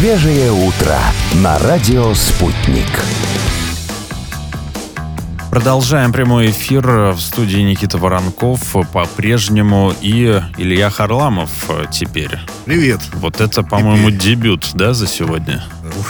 Свежее утро на радио «Спутник». Продолжаем прямой эфир. В студии Никита Воронков по-прежнему и Илья Харламов теперь. Привет. Вот это, по-моему, дебют, да, за сегодня?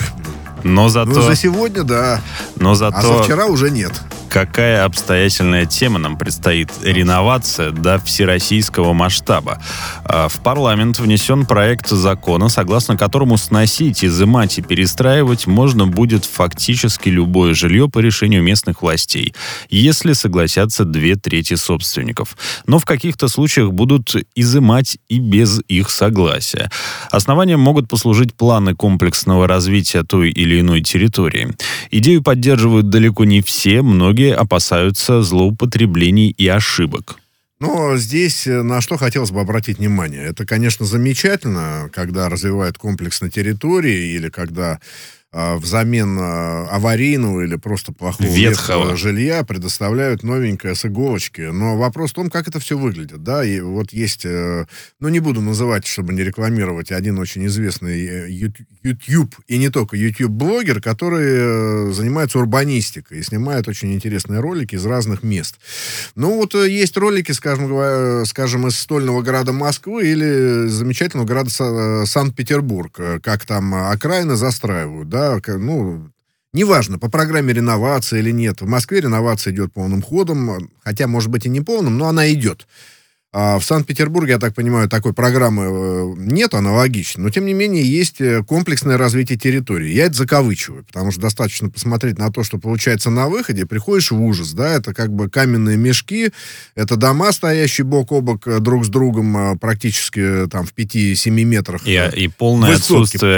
Но зато... Ну, за сегодня, да. Но зато... А за вчера уже нет. Какая обстоятельная тема нам предстоит. Реновация до всероссийского масштаба. В парламент внесен проект закона, согласно которому сносить, изымать и перестраивать можно будет фактически любое жилье по решению местных властей, если согласятся 2/3 собственников. Но в каких-то случаях будут изымать и без их согласия. Основанием могут послужить планы комплексного развития той или иной территории. Идею поддерживают далеко не все, многие опасаются злоупотреблений и ошибок. Но здесь на что хотелось бы обратить внимание. Это, конечно, замечательно, когда развивают комплекс на территории или когда взамен аварийного или просто плохого ветхого жилья предоставляют новенькое с иголочки. Но вопрос в том, как это все выглядит. Да? И вот есть, ну не буду называть, чтобы не рекламировать, один очень известный YouTube, и не только YouTube-блогер, который занимается урбанистикой и снимает очень интересные ролики из разных мест. Ну вот есть ролики, скажем, из стольного города Москвы или замечательного города Санкт-Петербург, как там окраины застраивают, да, ну, неважно, по программе реновации или нет. В Москве реновация идет полным ходом, хотя, может быть, и не полным, но она идет. А в Санкт-Петербурге, я так понимаю, такой программы нет аналогичной, но, тем не менее, есть комплексное развитие территории. Я это закавычиваю, потому что достаточно посмотреть на то, что получается на выходе, приходишь в ужас, да, это как бы каменные мешки, это дома, стоящие бок о бок друг с другом практически там в 5-7 метрах. И полное отсутствие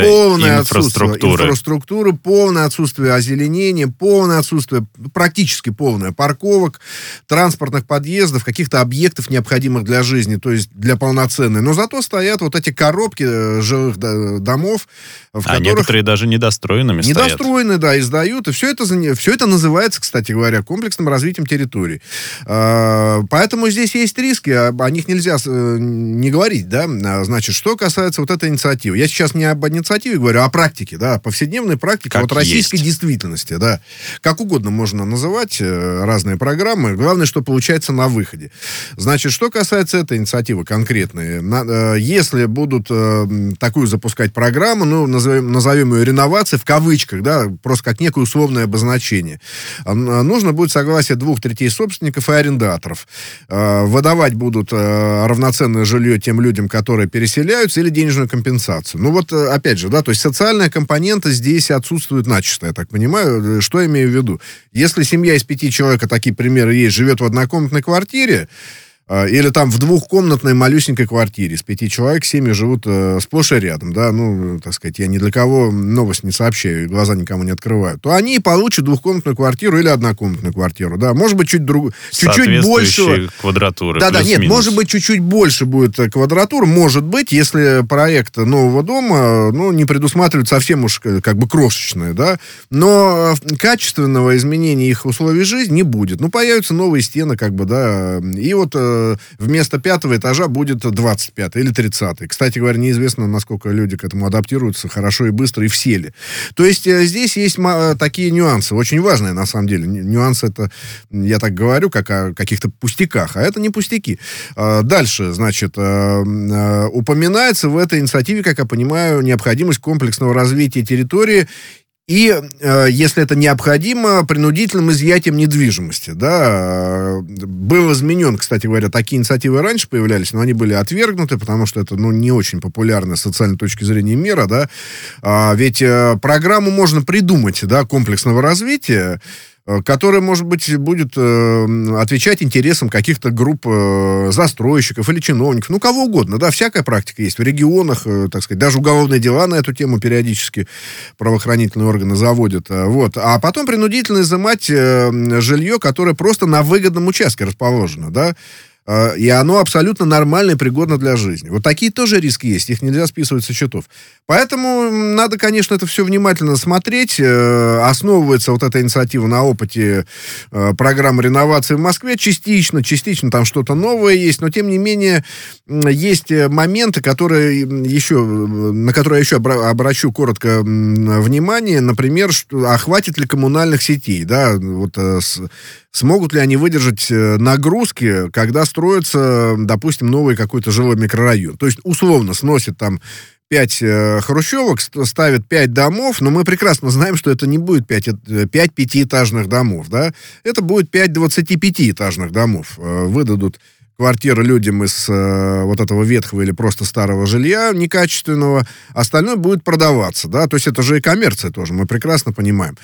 инфраструктуры, полное отсутствие озеленения, полное отсутствие, практически полное парковок, транспортных подъездов, каких-то объектов необходимых для жизни, то есть для полноценной. Но зато стоят вот эти коробки жилых домов, в которых... некоторые даже недостроенными стоят. Недостроенные, да, и сдают. И все это называется, кстати говоря, комплексным развитием территорий. Поэтому здесь есть риски, о них нельзя не говорить, да. Значит, что касается вот этой инициативы. Я сейчас не об инициативе говорю, а о практике, да, повседневной практике, как вот российской действительности, да. Как угодно можно называть разные программы. Главное, что получается на выходе. Значит, что касается этой инициативы конкретной, если будут такую запускать программу, ну, назовем ее реновацией в кавычках, да, просто как некое условное обозначение, нужно будет согласие 2/3 собственников и арендаторов. Выдавать будут равноценное жилье тем людям, которые переселяются, или денежную компенсацию. Ну вот, опять же, да, то есть социальная компонента здесь отсутствует начисто, я так понимаю. Что я имею в виду? Если семья из 5 человек, а такие примеры есть, живет в однокомнатной квартире, или там в двухкомнатной малюсенькой квартире. С 5 человек семьи живут сплошь и рядом, да, ну, так сказать, я ни для кого новость не сообщаю, глаза никому не открываю. То они получат двухкомнатную квартиру или однокомнатную квартиру, да. Может быть, чуть больше квадратуры. Да, нет, может быть, чуть-чуть больше будет квадратур, может быть, если проект нового дома, ну, не предусматривает совсем уж как бы крошечное, да, но качественного изменения их условий жизни не будет. Ну, появятся новые стены, как бы, да, и вот вместо 5-го этажа будет 25-й или 30-й. Кстати говоря, неизвестно, насколько люди к этому адаптируются хорошо и быстро, и все ли. То есть здесь есть такие нюансы, очень важные на самом деле. Нюансы это, я так говорю, как о каких-то пустяках, а это не пустяки. Дальше, значит, упоминается в этой инициативе, как я понимаю, необходимость комплексного развития территории и, если это необходимо, принудительным изъятием недвижимости, да. Был изменен, кстати говоря, такие инициативы раньше появлялись, но они были отвергнуты, потому что это, ну, не очень популярная с социальной точки зрения мера, да. Ведь программу можно придумать, да, комплексного развития, которая, может быть, будет отвечать интересам каких-то групп застройщиков или чиновников, ну, кого угодно, да, всякая практика есть в регионах, так сказать, даже уголовные дела на эту тему периодически правоохранительные органы заводят, вот, а потом принудительно изымать жилье, которое просто на выгодном участке расположено, да. и оно абсолютно нормально и пригодно для жизни. Вот такие тоже риски есть, их нельзя списывать со счетов. Поэтому надо, конечно, это все внимательно смотреть. Основывается вот эта инициатива на опыте программы реновации в Москве. Частично там что-то новое есть, но тем не менее есть моменты, на которые я еще обращу коротко внимание. Например, хватит ли коммунальных сетей, да, вот смогут ли они выдержать нагрузки, когда строится, допустим, новый какой-то жилой микрорайон. То есть, условно, сносит там 5 хрущевок, ставят 5 домов, но мы прекрасно знаем, что это не будет 5 пятиэтажных домов, да? Это будет 5 25-этажных домов. Выдадут квартиры людям из вот этого ветхого или просто старого жилья некачественного, остальное будет продаваться, да? То есть это же и коммерция тоже, мы прекрасно понимаем.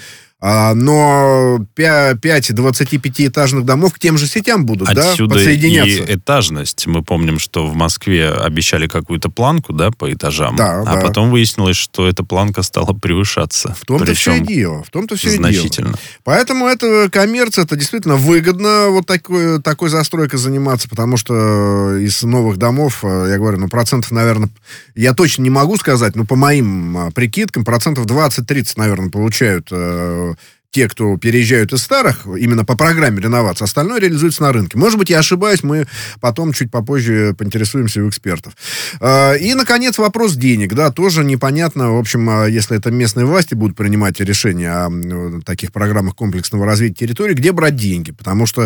Но 5 25-этажных домов к тем же сетям будут, отсюда подсоединяться. И этажность. Мы помним, что в Москве обещали какую-то планку, да, по этажам. Да, а потом выяснилось, что эта планка стала превышаться. В том-то все и дело. Значительно. Поэтому это коммерция, это действительно выгодно вот такой застройкой заниматься, потому что из новых домов, я говорю, процентов, наверное, я точно не могу сказать, но по моим прикидкам, процентов 20-30, наверное, получают те, кто переезжают из старых, именно по программе реновации, остальное реализуется на рынке. Может быть, я ошибаюсь, мы потом чуть попозже поинтересуемся у экспертов. И, наконец, вопрос денег, да, тоже непонятно, в общем, если это местные власти будут принимать решения о таких программах комплексного развития территории, где брать деньги, потому что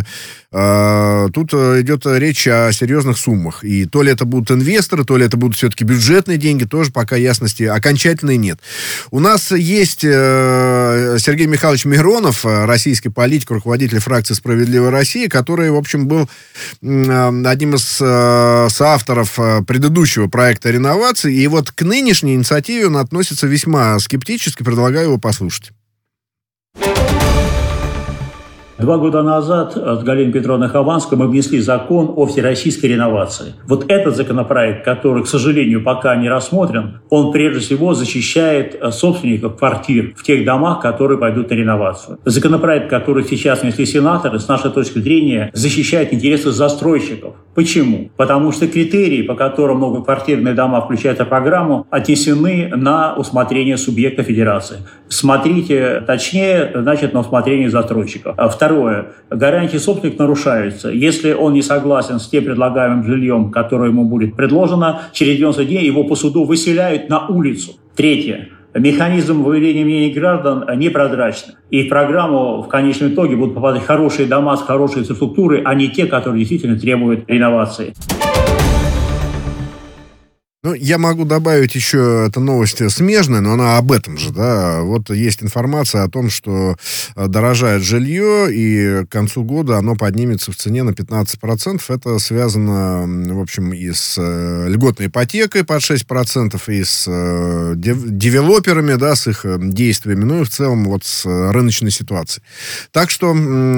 тут идет речь о серьезных суммах, и то ли это будут инвесторы, то ли это будут все-таки бюджетные деньги, тоже пока ясности окончательной нет. У нас есть Сергей Михайлович Миронов, российский политик, руководитель фракции «Справедливая Россия», который, в общем, был одним из соавторов предыдущего проекта реновации, и вот к нынешней инициативе он относится весьма скептически, предлагаю его послушать. 2 года назад с Галиной Петровной Хованской мы внесли закон о всероссийской реновации. Вот этот законопроект, который, к сожалению, пока не рассмотрен, он прежде всего защищает собственников квартир в тех домах, которые пойдут на реновацию. Законопроект, который сейчас внесли сенаторы, с нашей точки зрения, защищает интересы застройщиков. Почему? Потому что критерии, по которым многоквартирные дома включают в программу, отнесены на усмотрение субъекта федерации. Смотрите точнее, значит, на усмотрение застройщика. Второе. Гарантии собственника нарушаются. Если он не согласен с тем предлагаемым жильем, которое ему будет предложено, через 90 дней его по суду выселяют на улицу. Третье. Механизм выявления мнений граждан непрозрачный. И в программу в конечном итоге будут попадать хорошие дома с хорошей инфраструктурой, а не те, которые действительно требуют реновации. Ну, я могу добавить еще, эта новость смежная, но она об этом же, да. Вот есть информация о том, что дорожает жилье, и к концу года оно поднимется в цене на 15%. Это связано, в общем, и с льготной ипотекой под 6%, и с девелоперами, да, с их действиями, ну и в целом вот с рыночной ситуацией. Так что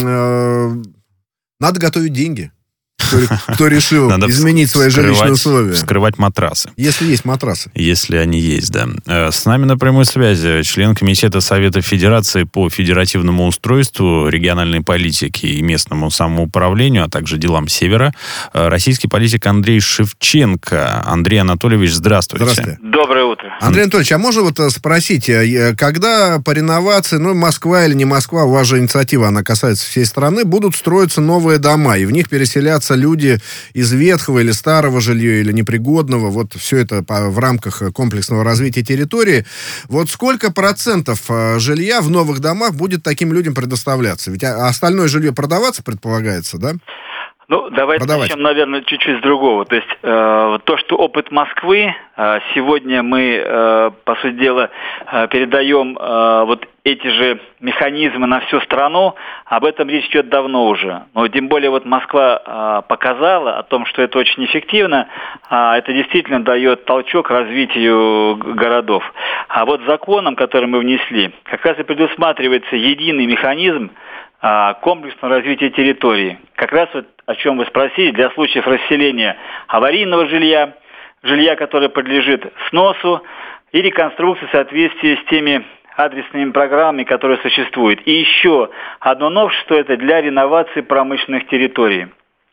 надо готовить деньги. Кто решил изменить свои жилищные условия. Вскрывать матрасы. Если есть матрасы. Если они есть, да. С нами на прямой связи член Комитета Совета Федерации по федеративному устройству, региональной политике и местному самоуправлению, а также делам Севера, российский политик Андрей Шевченко. Андрей Анатольевич, здравствуйте. Здравствуйте. Доброе утро. Андрей Анатольевич, а можно вот спросить, когда по реновации, ну, Москва или не Москва, у вас же инициатива, она касается всей страны, будут строиться новые дома, и в них переселяться люди из ветхого или старого жилья, или непригодного, вот все это в рамках комплексного развития территории. Вот сколько процентов жилья в новых домах будет таким людям предоставляться? Ведь остальное жилье продаваться предполагается, да? Ну, давайте начнем, наверное, чуть-чуть с другого. То есть то, что опыт Москвы, сегодня мы, по сути дела, передаем вот эти же механизмы на всю страну, об этом речь идет давно уже. Но тем более вот Москва показала о том, что это очень эффективно, это действительно дает толчок развитию городов. А вот законом, который мы внесли, как раз и предусматривается единый механизм комплексного развития территории. Как раз вот о чем вы спросили, для случаев расселения аварийного жилья, жилья, которое подлежит сносу, и реконструкции в соответствии с теми адресными программами, которые существуют. И еще одно новшество – это для реновации промышленных территорий.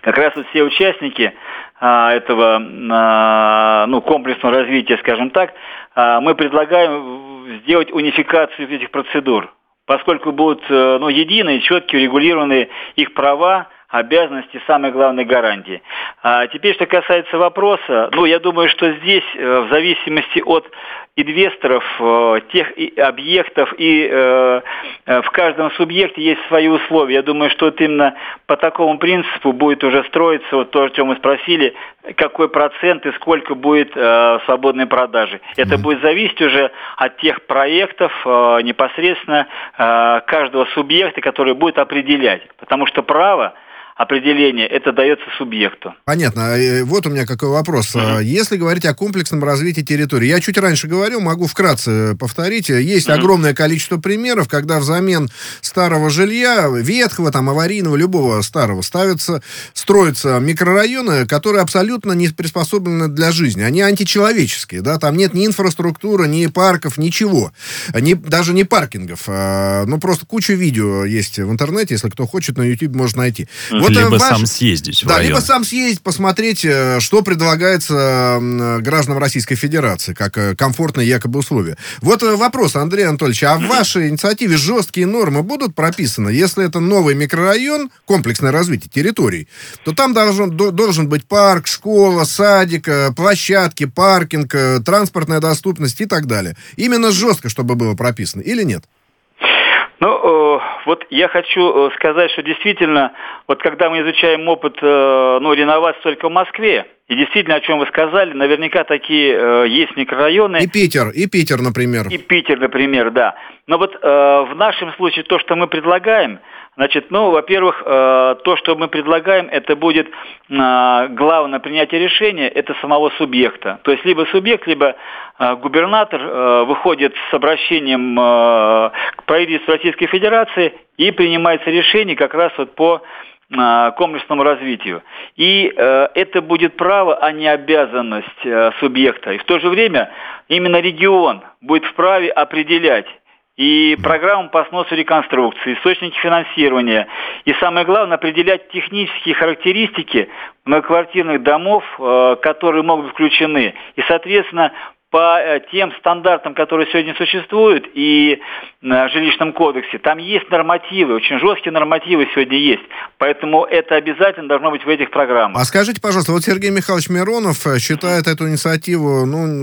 как раз вот все участники этого комплексного развития, скажем так, мы предлагаем сделать унификацию этих процедур, поскольку будут единые, четкие, урегулированные их права, обязанности, самые главные гарантии. Теперь, что касается вопроса, я думаю, что здесь, в зависимости от инвесторов, тех объектов, и в каждом субъекте есть свои условия. Я думаю, что вот именно по такому принципу будет уже строиться, вот то, о чем мы спросили, какой процент и сколько будет свободной продажи. Это будет зависеть уже от тех проектов непосредственно каждого субъекта, который будет определять. Потому что право определение, это дается субъекту. Понятно. Вот у меня какой вопрос. Если говорить о комплексном развитии территории, я чуть раньше говорил, могу вкратце повторить. Есть огромное количество примеров, когда взамен старого жилья, ветхого, аварийного, любого старого, строятся микрорайоны, которые абсолютно не приспособлены для жизни. Они античеловеческие, да, там нет ни инфраструктуры, ни парков, ничего. Даже не паркингов. Просто куча видео есть в интернете, если кто хочет, на YouTube может найти. Либо сам съездить в район. Либо сам съездить, посмотреть, что предлагается гражданам Российской Федерации, как комфортные якобы условия. Вот вопрос, Андрей Анатольевич, а в вашей инициативе жесткие нормы будут прописаны? Если это новый микрорайон, комплексное развитие территорий, то там должен быть парк, школа, садик, площадки, паркинг, транспортная доступность и так далее. Именно жестко, чтобы было прописано, или нет? Вот я хочу сказать, что действительно, вот когда мы изучаем опыт реновации только в Москве, и действительно, о чем вы сказали, наверняка такие есть микрорайоны. И Питер, например. И Питер, например, да. Но вот в нашем случае то, что мы предлагаем, значит, во-первых, то, что мы предлагаем, это будет главное принятие решения, это самого субъекта. То есть либо субъект, либо губернатор выходит с обращением к правительству Российской Федерации и принимается решение как раз вот по комплексному развитию. И это будет право, а не обязанность субъекта. И в то же время именно регион будет вправе определять и программу по сносу реконструкции, источники финансирования. И самое главное, определять технические характеристики многоквартирных домов, которые могут быть включены. И, соответственно, по тем стандартам, которые сегодня существуют, и в жилищном кодексе, там есть нормативы, очень жесткие нормативы сегодня есть. Поэтому это обязательно должно быть в этих программах. А скажите, пожалуйста, вот Сергей Михайлович Миронов считает эту инициативу,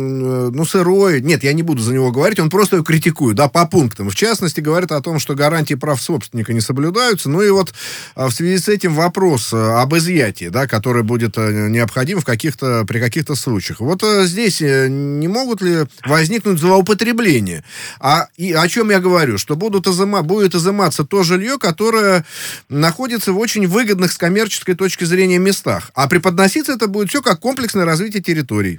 сырой. Нет, я не буду за него говорить, он просто ее критикует, по пунктам. В частности, говорит о том, что гарантии прав собственника не соблюдаются. Ну и вот в связи с этим вопрос об изъятии, который будет необходим при каких-то случаях. Вот здесь не могут ли возникнуть злоупотребления? И о чем я говорю? Что будет изыматься то жилье, которое находится в очень выгодных с коммерческой точки зрения местах. А преподноситься это будет все как комплексное развитие территорий.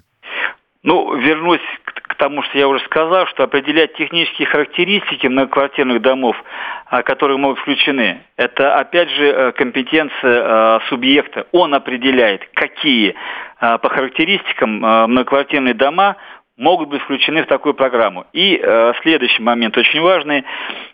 Вернусь к тому, что я уже сказал, что определять технические характеристики многоквартирных домов, которые могут включены, это, опять же, компетенция субъекта. Он определяет, какие по характеристикам многоквартирные дома могут быть включены в такую программу. И следующий момент очень важный,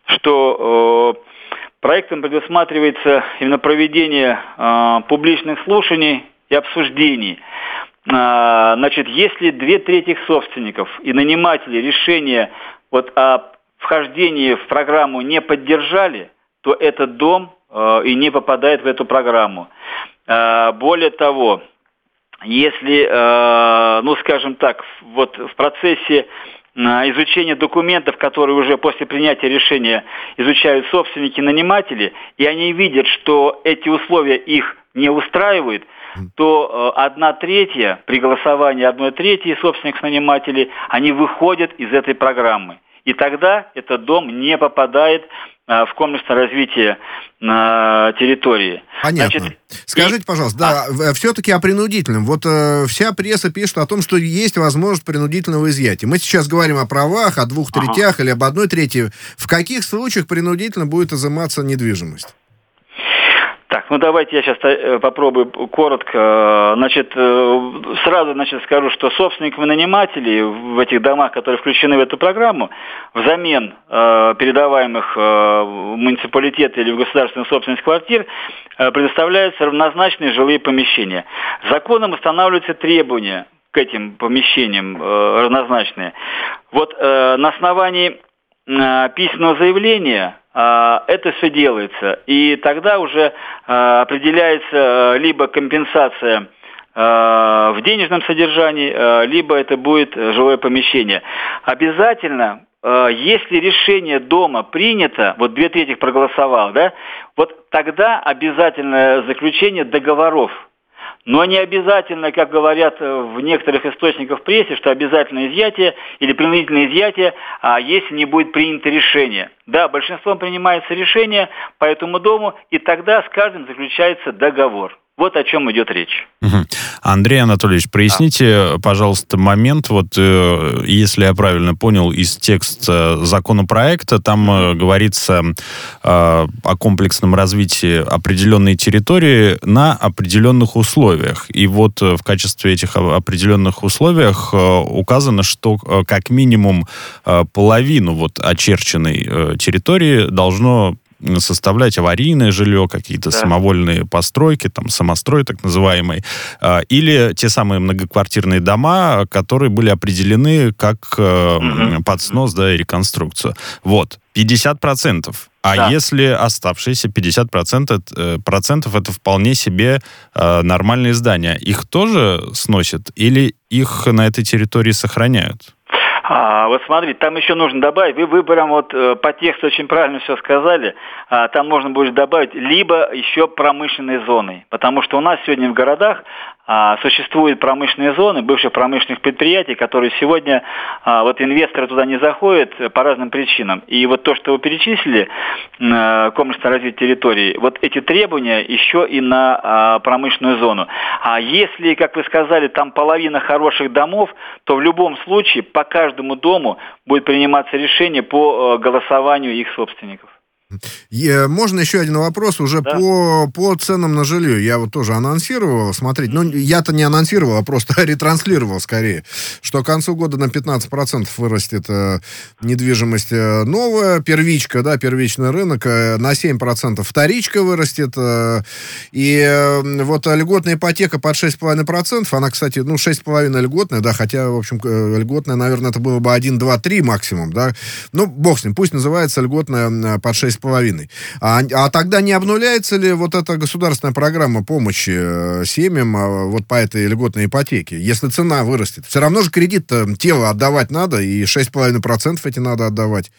что проектом предусматривается именно проведение публичных слушаний и обсуждений. Значит, если 2/3 собственников и нанимателей решение о вхождении в программу не поддержали, то этот дом и не попадает в эту программу. Более того, если, скажем так, в процессе изучения документов, которые уже после принятия решения изучают собственники и наниматели, и они видят, что эти условия их не устраивают, то 1/3, при голосовании 1/3 собственников-нанимателей, они выходят из этой программы. И тогда этот дом не попадает в комплексное развитие территории. Понятно. Скажите, пожалуйста, все-таки о принудительном. Вся пресса пишет о том, что есть возможность принудительного изъятия. Мы сейчас говорим о правах, о 2/3 или об 1/3. В каких случаях принудительно будет изыматься недвижимость? Так, давайте я сейчас попробую коротко. Сразу скажу, что собственникам и нанимателей в этих домах, которые включены в эту программу, взамен передаваемых в муниципалитет или в государственную собственность квартир, предоставляются равнозначные жилые помещения. Законом устанавливаются требования к этим помещениям равнозначные. Вот на основании письменного заявления это все делается. И тогда уже определяется либо компенсация в денежном содержании, либо это будет жилое помещение. Обязательно, если решение дома принято, вот 2/3 проголосовало, да, вот тогда обязательное заключение договоров. Но не обязательно, как говорят в некоторых источниках в прессе, что обязательно изъятие или принудительное изъятие, если не будет принято решение. Да, большинством принимается решение по этому дому, и тогда с каждым заключается договор. Вот о чем идет речь. Андрей Анатольевич, проясните, пожалуйста, момент, вот если я правильно понял из текста законопроекта, там говорится о комплексном развитии определенной территории на определенных условиях. И вот в качестве этих определенных условиях указано, что как минимум половину вот очерченной территории должно составлять аварийное жилье, какие-то самовольные постройки, там самострой так называемый, или те самые многоквартирные дома, которые были определены как под снос, да, и реконструкцию. Вот, 50%. Если оставшиеся 50%, это вполне себе нормальные здания, их тоже сносят или их на этой территории сохраняют? Вот смотрите, там еще нужно добавить, вы прям вот по тексту очень правильно все сказали, там можно будет добавить либо еще промышленные зоны, потому что у нас сегодня в городах существуют промышленные зоны бывших промышленных предприятий, которые сегодня, вот инвесторы туда не заходят по разным причинам. И вот то, что вы перечислили, комплексное развитие территории, вот эти требования еще и на промышленную зону. А если, как вы сказали, там половина хороших домов, то в любом случае по каждому дому будет приниматься решение по голосованию их собственников. Можно еще один вопрос уже по ценам на жилье. Я вот тоже анонсировал, смотрите, ну, я-то не анонсировал, а просто ретранслировал скорее, что к концу года на 15% вырастет недвижимость новая, первичка, да, первичный рынок, на 7% вторичка вырастет, и вот льготная ипотека под 6,5%, она, кстати, 6,5% льготная, да, хотя, в общем, льготная, наверное, это было бы 1, 2, 3 максимум, да, ну, бог с ним, пусть называется льготная под 6,5%. А тогда не обнуляется ли вот эта государственная программа помощи семьям вот по этой льготной ипотеке, если цена вырастет? Все равно же кредит-то тело отдавать надо, и 6,5% эти надо отдавать.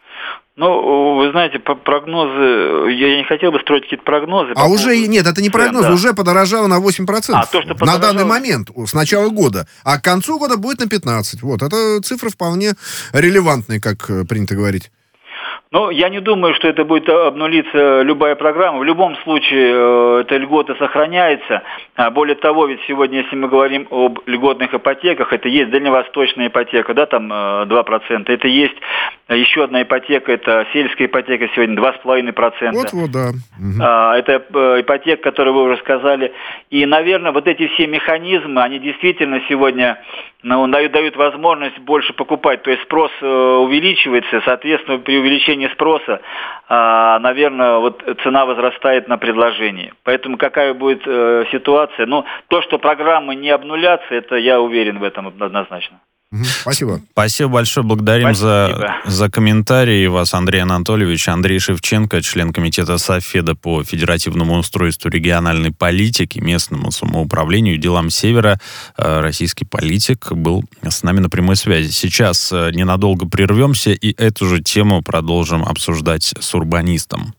Ну, вы знаете, прогнозы, я не хотел бы строить какие-то прогнозы. Нет, это не прогнозы, уже подорожало на 8%. То, что подорожало... На данный момент, с начала года. А к концу года будет на 15%. Вот, это цифры вполне релевантные, как принято говорить. Ну, я не думаю, что это будет обнулиться любая программа. В любом случае, эта льгота сохраняется. Более того, ведь сегодня, если мы говорим об льготных ипотеках, это есть дальневосточная ипотека, да, там 2%. Это есть еще одна ипотека, это сельская ипотека сегодня 2,5%. Вот, да. Это ипотека, которую вы уже сказали. И, наверное, вот эти все механизмы, они действительно сегодня дают возможность больше покупать. То есть спрос увеличивается, соответственно, при увеличении спроса, наверное, вот цена возрастает на предложение. Поэтому какая будет ситуация? Ну, то, что программы не обнулятся, это я уверен в этом однозначно. Спасибо. Спасибо большое. Благодарим за комментарии вас, Андрей Анатольевич. Андрей Шевченко, член комитета Софеда по федеративному устройству региональной политики, местному самоуправлению и делам Севера, российский политик, был с нами на прямой связи. Сейчас ненадолго прервемся и эту же тему продолжим обсуждать с урбанистом.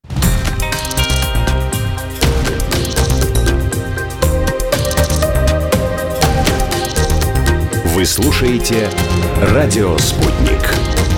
Вы слушаете «Радио Спутник».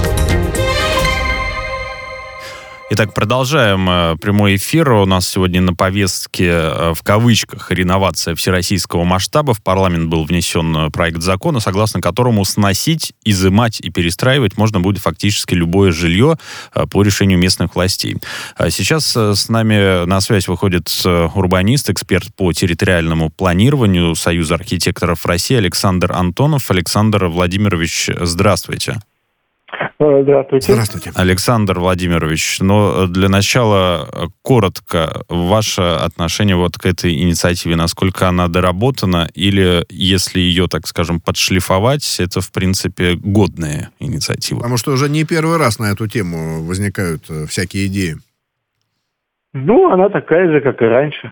Итак, продолжаем прямой эфир. У нас сегодня на повестке, в кавычках, реновация всероссийского масштаба. В парламент был внесен проект закона, согласно которому сносить, изымать и перестраивать можно будет фактически любое жилье по решению местных властей. Сейчас с нами на связь выходит урбанист, эксперт по территориальному планированию Союза архитекторов России Александр Антонов. Александр Владимирович, здравствуйте. Здравствуйте. Здравствуйте. Александр Владимирович, но для начала коротко ваше отношение вот к этой инициативе, насколько она доработана, или если ее, так скажем, подшлифовать, это, в принципе, годная инициатива? Потому что уже не первый раз на эту тему возникают всякие идеи. Ну, она такая же, как и раньше.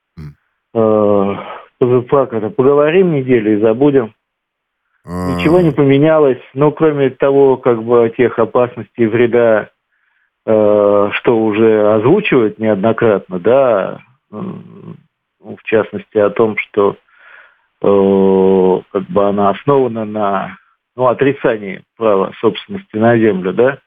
Поговорим неделю и забудем. Ничего не поменялось, ну, кроме того, как бы, тех опасностей и вреда, что уже озвучивают неоднократно, да, в частности о том, что как бы она основана на отрицании права собственности на землю, да,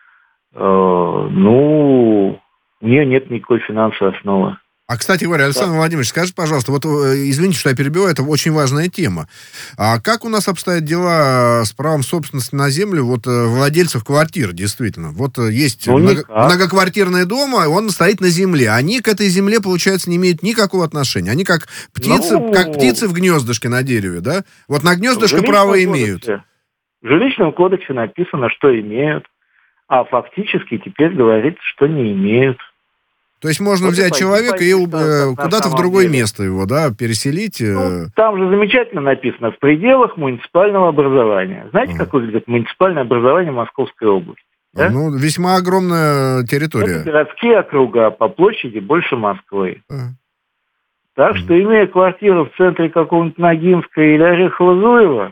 у нее нет никакой финансовой основы. А, кстати говоря, Александр Владимирович, скажите, пожалуйста, вот извините, что я перебиваю, это очень важная тема. А как у нас обстоят дела с правом собственности на землю вот владельцев квартир, действительно? Вот есть многоквартирный дом, он стоит на земле. Они к этой земле, получается, не имеют никакого отношения. Они как птицы в гнездышке на дереве, да? Вот на гнездышко право имеют. В жилищном кодексе написано, что имеют, а фактически теперь говорится, что не имеют. То есть можно взять человека и куда-то в другое место его, да, переселить? Там же замечательно написано, в пределах муниципального образования. Знаете, как выглядит муниципальное образование Московской области? Да? Ну, весьма огромная территория. Это городские округа по площади больше Москвы. Так что, имея квартиру в центре какого-нибудь Ногинска или Орехово-Зуева,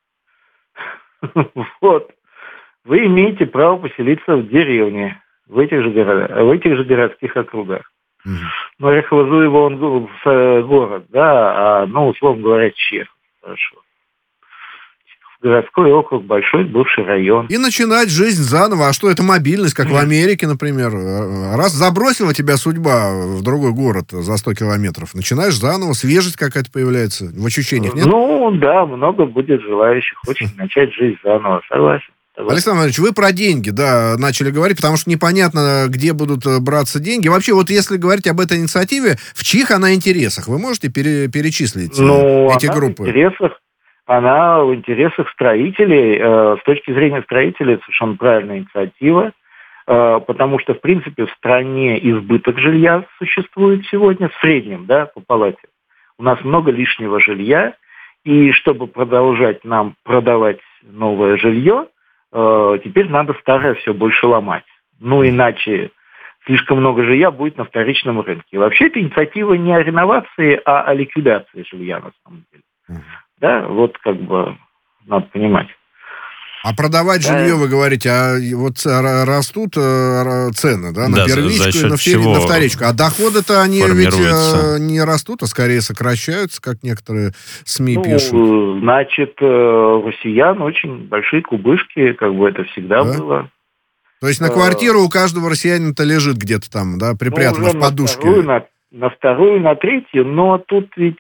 вы имеете право поселиться в деревне. В этих же городских округах. Но Орехово-Зуево, он город, да, условно говоря, Чехов. Хорошо. Городской округ, большой бывший район. И начинать жизнь заново. А что это мобильность, как в Америке, например? Раз забросила тебя судьба в другой город за 100 километров, начинаешь заново, свежесть какая-то появляется. В ощущениях нет? Да, много будет желающих. Очень начать жизнь заново, согласен. Александр Владимирович, вы про деньги, да, начали говорить, потому что непонятно, где будут браться деньги. Вообще, вот если говорить об этой инициативе, в чьих она интересах? Вы можете перечислить эти группы? Она в интересах строителей. С точки зрения строителей, совершенно правильная инициатива, потому что, в принципе, в стране избыток жилья существует сегодня, в среднем, да, по палате. У нас много лишнего жилья, и чтобы продолжать нам продавать новое жилье, теперь надо старое все больше ломать. Иначе слишком много жилья будет на вторичном рынке. И вообще это инициатива не о реновации, а о ликвидации жилья, на самом деле. Да, вот как бы надо понимать. А продавать жилье, вы говорите, вот растут цены, да, на первичку и на вторичку. А доходы-то они ведь не растут, а скорее сокращаются, как некоторые СМИ пишут. Значит, у россиян очень большие кубышки, как бы это всегда было. То есть на квартиру у каждого россиянина-то лежит где-то там, да, припрятано в подушке. На вторую, на третью, но тут ведь...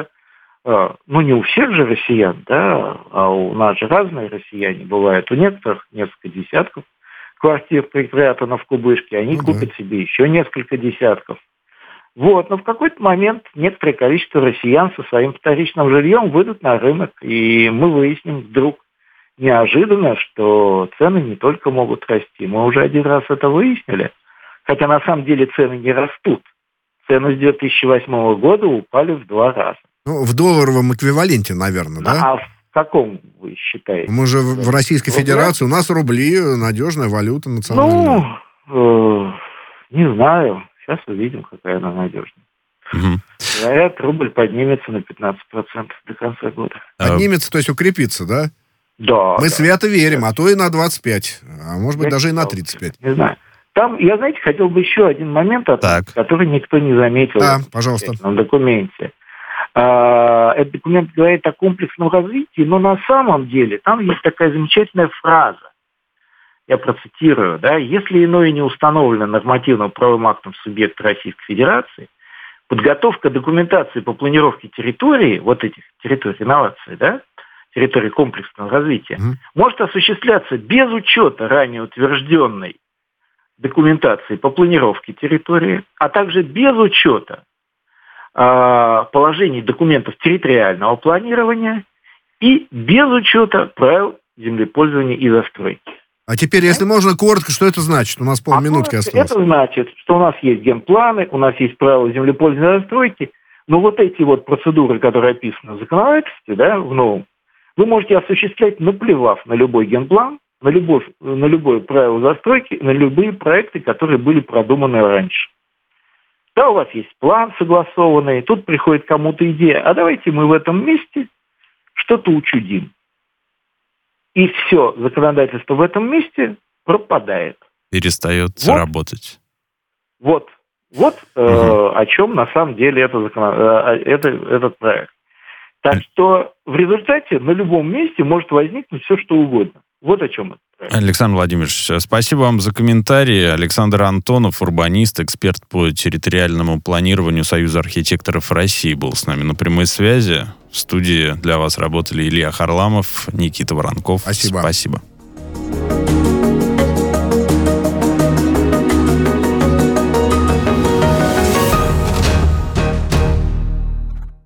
не у всех же россиян, да, а у нас же разные россияне бывают. У некоторых несколько десятков квартир припрятано в кубышке, они купят себе еще несколько десятков. Но в какой-то момент некоторое количество россиян со своим вторичным жильем выйдут на рынок, и мы выясним вдруг неожиданно, что цены не только могут расти. Мы уже один раз это выяснили, хотя на самом деле цены не растут. Цены с 2008 года упали в 2 раза. В долларовом эквиваленте, наверное, да? А в каком вы считаете? Мы же в Российской Федерации, у нас рубли, надежная валюта национальная. Не знаю. Сейчас увидим, какая она надежная. Говорят, рубль поднимется на 15% до конца года. Поднимется, то есть укрепится, да? Да. Мы свято верим, а то и на 25, а может быть даже и на 35. Не знаю. Там, я, знаете, хотел бы еще один момент, который никто не заметил пожалуйста. В документе. Этот документ говорит о комплексном развитии, но на самом деле там есть такая замечательная фраза. Я процитирую, да, если иное не установлено нормативно-правовым актом субъекта Российской Федерации, подготовка документации по планировке территории, вот этих территорий инноваций, да, территории комплексного развития, может осуществляться без учета ранее утвержденной документации по планировке территории, а также без учета положений документов территориального планирования и без учета правил землепользования и застройки. А теперь, если можно, коротко, что это значит? У нас полминутки осталось. Это значит, что у нас есть генпланы, у нас есть правила землепользования застройки, но вот эти вот процедуры, которые описаны в законодательстве, да, в новом, вы можете осуществлять, наплевав на любой генплан, на любое правило застройки, на любые проекты, которые были продуманы раньше. Да, у вас есть план согласованный, тут приходит кому-то идея, а давайте мы в этом месте что-то учудим. И все законодательство в этом месте пропадает. Перестает работать. Вот о чем на самом деле этот проект. Так что в результате на любом месте может возникнуть все, что угодно. Вот о чем это. Александр Владимирович, спасибо вам за комментарии. Александр Антонов, урбанист, эксперт по территориальному планированию Союза архитекторов России, был с нами на прямой связи. В студии для вас работали Илья Харламов, Никита Воронков. Спасибо.